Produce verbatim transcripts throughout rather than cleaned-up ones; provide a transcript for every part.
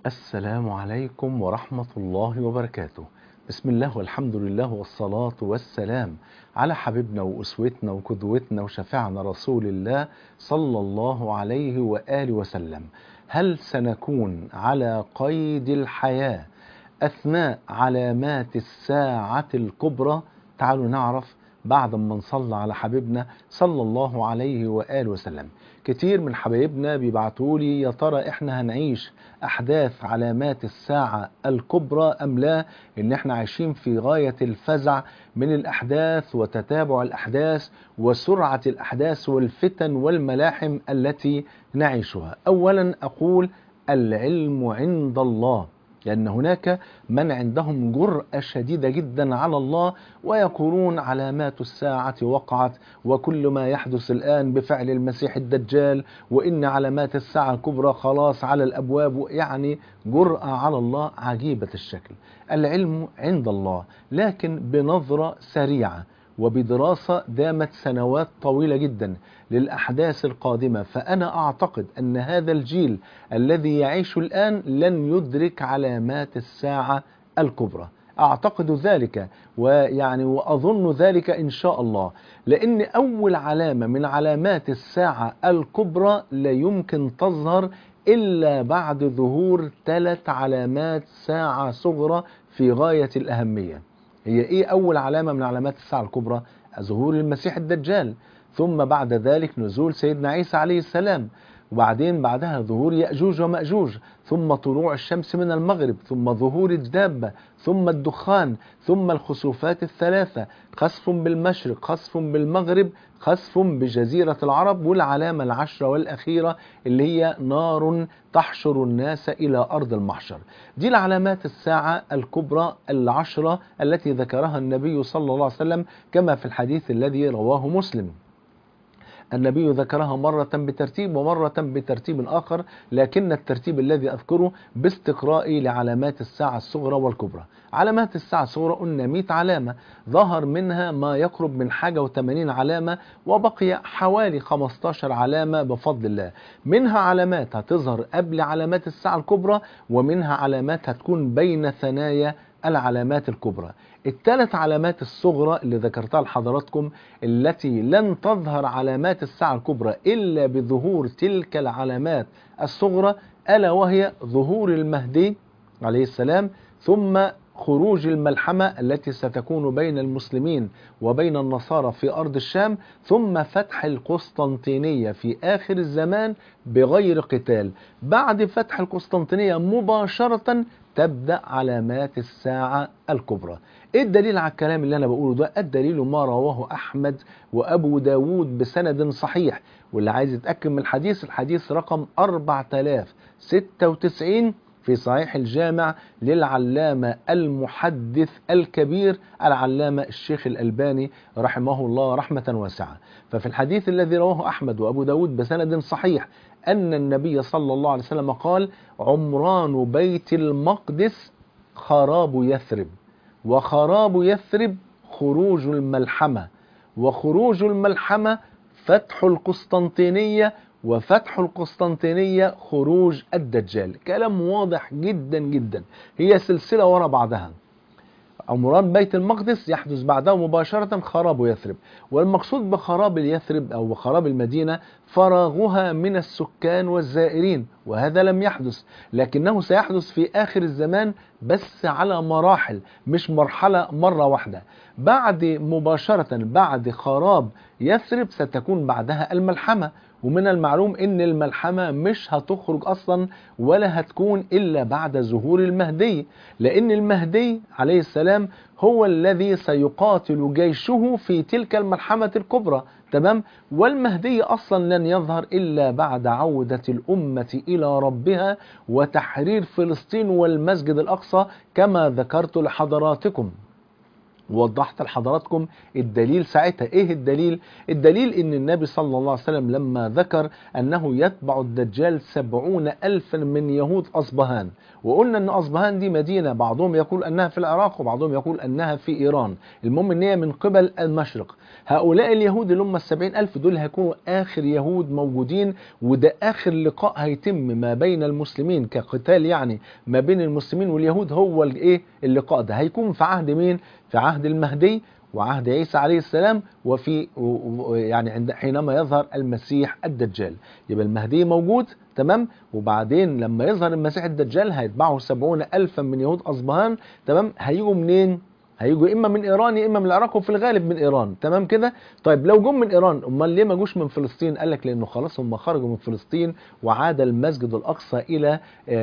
السلام عليكم ورحمة الله وبركاته. بسم الله والحمد لله والصلاة والسلام على حبيبنا وأسوتنا وقدوتنا وشفيعنا رسول الله صلى الله عليه وآله وسلم. هل سنكون على قيد الحياة أثناء علامات الساعة الكبرى؟ تعالوا نعرف بعد ما نصلى على حبيبنا صلى الله عليه وآله وسلم. كتير من حبايبنا بيبعتوا لي يا ترى احنا هنعيش احداث علامات الساعة الكبرى ام لا، ان احنا عايشين في غاية الفزع من الاحداث وتتابع الاحداث وسرعة الاحداث والفتن والملاحم التي نعيشها. اولا اقول العلم عند الله، لأن هناك من عندهم جرأة شديدة جدا على الله ويقولون علامات الساعة وقعت وكل ما يحدث الآن بفعل المسيح الدجال وإن علامات الساعة الكبرى خلاص على الأبواب، يعني جرأة على الله عجيبة الشكل. العلم عند الله، لكن بنظرة سريعة وبدراسة دامت سنوات طويلة جدا للأحداث القادمة، فأنا أعتقد أن هذا الجيل الذي يعيش الآن لن يدرك علامات الساعة الكبرى. أعتقد ذلك ويعني وأظن ذلك إن شاء الله، لأن أول علامة من علامات الساعة الكبرى لا يمكن تظهر إلا بعد ظهور ثلاث علامات ساعة صغرى في غاية الأهمية. هي إيه أول علامة من علامات الساعة الكبرى؟ ظهور المسيح الدجال، ثم بعد ذلك نزول سيدنا عيسى عليه السلام، وبعدين بعدها ظهور يأجوج ومأجوج، ثم طلوع الشمس من المغرب، ثم ظهور الدابة، ثم الدخان، ثم الخسوفات الثلاثة، خسف بالمشرق، خسف بالمغرب، خسف بجزيرة العرب، والعلامة العشرة والأخيرة اللي هي نار تحشر الناس إلى أرض المحشر. دي العلامات الساعة الكبرى العشرة التي ذكرها النبي صلى الله عليه وسلم كما في الحديث الذي رواه مسلم. النبي ذكرها مرة بترتيب ومرة بترتيب آخر، لكن الترتيب الذي أذكره باستقرائي لعلامات الساعة الصغرى والكبرى. علامات الساعة الصغرى قلنا مئة علامة، ظهر منها ما يقرب من حاجة وثمانين علامة، وبقي حوالي خمستاشر علامة بفضل الله. منها علامات هتظهر قبل علامات الساعة الكبرى، ومنها علامات هتكون بين ثنايا العلامات الكبرى. الثلاث علامات الصغرى اللي ذكرتها لحضراتكم التي لن تظهر علامات الساعة الكبرى إلا بظهور تلك العلامات الصغرى، ألا وهي ظهور المهدي عليه السلام، ثم خروج الملحمة التي ستكون بين المسلمين وبين النصارى في أرض الشام، ثم فتح القسطنطينية في آخر الزمان بغير قتال. بعد فتح القسطنطينية مباشرة تبدأ علامات الساعة الكبرى. ايه الدليل على الكلام اللي انا بقوله ده؟ الدليل ما رواه احمد وابو داود بسند صحيح، واللي عايز يتأكد من الحديث، الحديث رقم أربعة آلاف وستة وتسعين في صحيح الجامع للعلامة المحدث الكبير العلامة الشيخ الألباني رحمه الله رحمة واسعة. ففي الحديث الذي رواه أحمد وأبو داود بسند صحيح أن النبي صلى الله عليه وسلم قال: عمران بيت المقدس خراب يثرب، وخراب يثرب خروج الملحمة، وخروج الملحمة فتح القسطنطينية، وفتح القسطنطينية خروج الدجال. كلام واضح جدا جدا، هي سلسلة وراء بعضها. عمران بيت المقدس يحدث بعده مباشرة خراب يثرب، والمقصود بخراب يثرب أو بخراب المدينة فراغها من السكان والزائرين، وهذا لم يحدث، لكنه سيحدث في آخر الزمان بس على مراحل، مش مرحلة مرة واحدة. بعد مباشرة بعد خراب يثرب ستكون بعدها الملحمة، ومن المعلوم ان الملحمة مش هتخرج اصلا ولا هتكون الا بعد ظهور المهدي، لان المهدي عليه السلام هو الذي سيقاتل جيشه في تلك الملحمة الكبرى، تمام؟ والمهدي اصلا لن يظهر الا بعد عودة الامة الى ربها وتحرير فلسطين والمسجد الاقصى كما ذكرت لحضراتكم. ووضحت لحضراتكم الدليل ساعتها. ايه الدليل؟ الدليل ان النبي صلى الله عليه وسلم لما ذكر انه يتبع الدجال سبعون الفا من يهود اصبهان، وقلنا ان اصبهان دي مدينة بعضهم يقول انها في العراق وبعضهم يقول انها في ايران، المهم ان هي من قبل المشرق. هؤلاء اليهود اللي هم السبعين الف دول هيكونوا اخر يهود موجودين، وده اخر لقاء هيتم ما بين المسلمين كقتال، يعني ما بين المسلمين واليهود. هو الايه اللقاء ده هيكون في عهد مين؟ في عهد المهدي وعهد عيسى عليه السلام، وفي يعني عند حينما يظهر المسيح الدجال. يبقى المهدي موجود تمام، وبعدين لما يظهر المسيح الدجال هيتبعه سبعون ألفا من يهود أصبهان. تمام، هيجوا منين؟ هيجوا اما من ايران يا اما من العراق، وفي الغالب من ايران. تمام كده. طيب لو جم من ايران، امال ليه ما جوش من فلسطين؟ قال لك لانه خلاص هم خرجوا من فلسطين وعاد المسجد الاقصى الى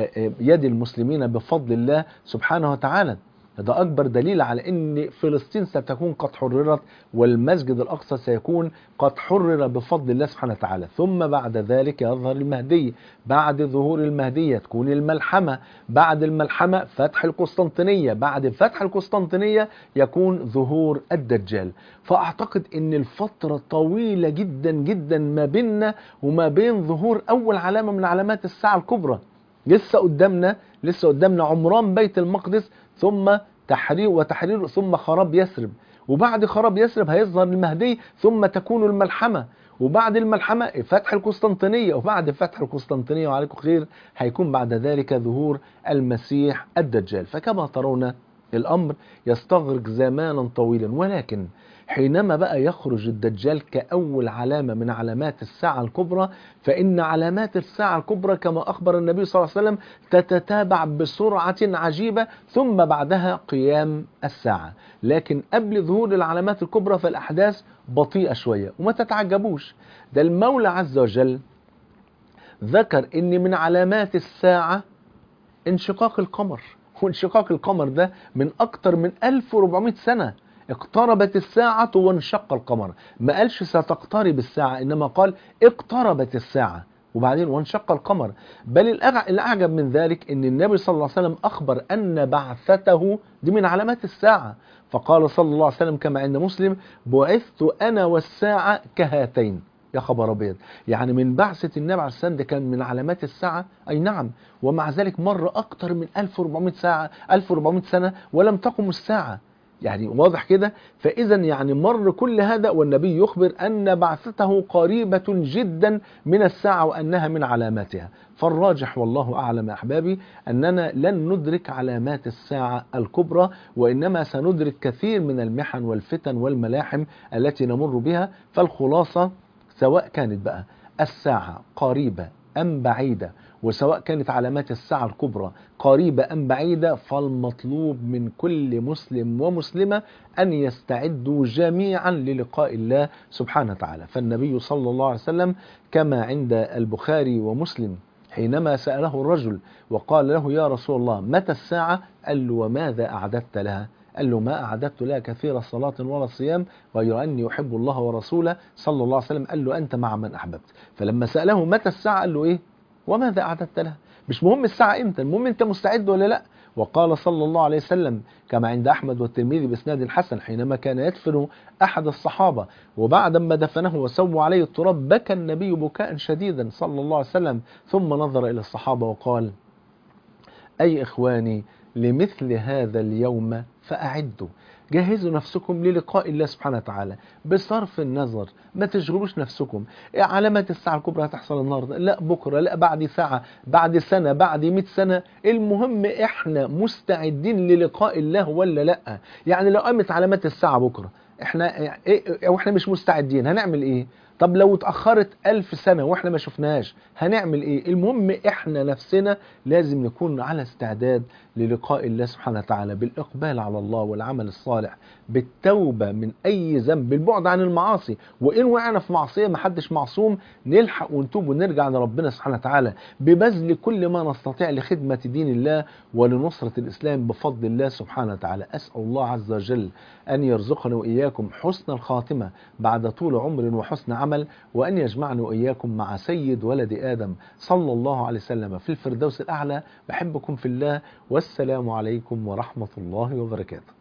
يد المسلمين بفضل الله سبحانه وتعالى. ده أكبر دليل على أن فلسطين ستكون قد حررت، والمسجد الأقصى سيكون قد حرر بفضل الله سبحانه وتعالى. ثم بعد ذلك يظهر المهدي، بعد ظهور المهدي تكون الملحمة، بعد الملحمة فتح القسطنطينية، بعد فتح القسطنطينية يكون ظهور الدجال. فأعتقد أن الفترة طويلة جدا جدا ما بيننا وما بين ظهور أول علامة من علامات الساعة الكبرى. لسه قدامنا لسه قدامنا عمران بيت المقدس، ثم تحرير وتحرير ثم خراب يثرب، وبعد خراب يثرب هيظهر المهدي، ثم تكون الملحمة، وبعد الملحمة فتح القسطنطينية، وبعد فتح القسطنطينية وعليكم خير هيكون بعد ذلك ظهور المسيح الدجال. فكما ترون الأمر يستغرق زمانا طويلا، ولكن حينما بقى يخرج الدجال كأول علامة من علامات الساعة الكبرى، فإن علامات الساعة الكبرى كما أخبر النبي صلى الله عليه وسلم تتتابع بسرعة عجيبة، ثم بعدها قيام الساعة. لكن قبل ظهور العلامات الكبرى فالأحداث بطيئة شوية، وما تتعجبوش، ده المولى عز وجل ذكر إن من علامات الساعة انشقاق القمر، وانشقاق القمر ده من أكتر من ألف وأربعمائة سنة. اقتربت الساعة وانشق القمر، ما قالش ستقترب الساعة، إنما قال اقتربت الساعة وبعدين وانشق القمر. بل الأعجب من ذلك أن النبي صلى الله عليه وسلم أخبر أن بعثته دي من علامات الساعة، فقال صلى الله عليه وسلم كما عند مسلم: بعثت أنا والساعة كهاتين. يا خبر أبيض، يعني من بعثة النبي عليه الصلاة والسلام ده كان من علامات الساعة؟ أي نعم، ومع ذلك مر أكتر من ألف وأربعمائة ساعة ألف وأربعمائة سنة ولم تقم الساعة. يعني واضح كده. فإذا يعني مر كل هذا والنبي يخبر أن بعثته قريبة جدا من الساعة وأنها من علاماتها. فالراجح والله أعلم يا أحبابي أننا لن ندرك علامات الساعة الكبرى، وإنما سندرك كثير من المحن والفتن والملاحم التي نمر بها. فالخلاصة سواء كانت بقى الساعة قريبة أم بعيدة، وسواء كانت علامات الساعة الكبرى قريبة أم بعيدة، فالمطلوب من كل مسلم ومسلمة أن يستعدوا جميعا للقاء الله سبحانه وتعالى. فالنبي صلى الله عليه وسلم كما عند البخاري ومسلم حينما سأله الرجل وقال له: يا رسول الله متى الساعة؟ قال له: وماذا أعددت لها؟ قال له: ما أعددت لها كثير صلاة ولا صيام، غير أني أحب الله ورسوله صلى الله عليه وسلم. قال له: أنت مع من أحببت. فلما سأله متى الساعة قال له إيه؟ وماذا أعددت لها؟ مش مهم الساعة إمتى، المهم أنت مستعد ولا لا. وقال صلى الله عليه وسلم كما عند أحمد والترمذي بإسناد حسن حينما كان يدفن أحد الصحابة، وبعد ما دفنه وسووا عليه التراب بكى النبي بكاء شديدا صلى الله عليه وسلم، ثم نظر إلى الصحابة وقال: أي إخواني لمثل هذا اليوم فأعدوا، جهزوا نفسكم للقاء الله سبحانه وتعالى بصرف النظر، ما تشغلوش نفسكم علامات الساعة الكبرى هتحصل النهاردة، لا بكرة، لا بعد ساعة، بعد سنة، بعد مئة سنة. المهم احنا مستعدين للقاء الله ولا لا. يعني لو قامت علامات الساعة بكرة احنا ايه واحنا مش مستعدين هنعمل ايه؟ طب لو اتأخرت ألف سنة واحنا ما شفناهاش هنعمل ايه؟ المهم احنا نفسنا لازم نكون على استعداد للقاء الله سبحانه وتعالى، بالإقبال على الله والعمل الصالح، بالتوبة من أي ذنب، بالبعد عن المعاصي، وإن وقعنا في معصية محدش معصوم، نلحق ونتوب ونرجع لربنا سبحانه وتعالى ببذل كل ما نستطيع لخدمة دين الله ولنصرة الإسلام بفضل الله سبحانه وتعالى. أسأل الله عز وجل أن يرزقنا وإياكم حسن الخاتمة بعد طول عمر وحسن عمل، وأن يجمعنا وإياكم مع سيد ولد آدم صلى الله عليه وسلم في الفردوس الأعلى. بحبكم في الله، والسلام عليكم ورحمة الله وبركاته.